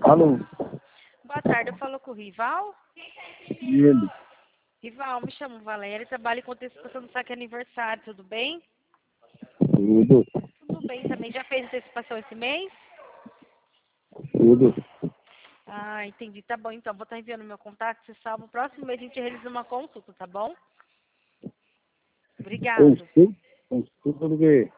Alô? Boa tarde, eu falo com o Rival. E ele? Rival, me chamo Valéria, trabalho com antecipação do saque aniversário, tudo bem? Tudo, Tudo bem também. Já fez antecipação esse mês? tudo. Ah, entendi. Tá bom, então. Vou estar enviando meu contato, você salva. O próximo mês a gente realiza uma consulta, tá bom? Obrigado. Consulta? Consulta do quê?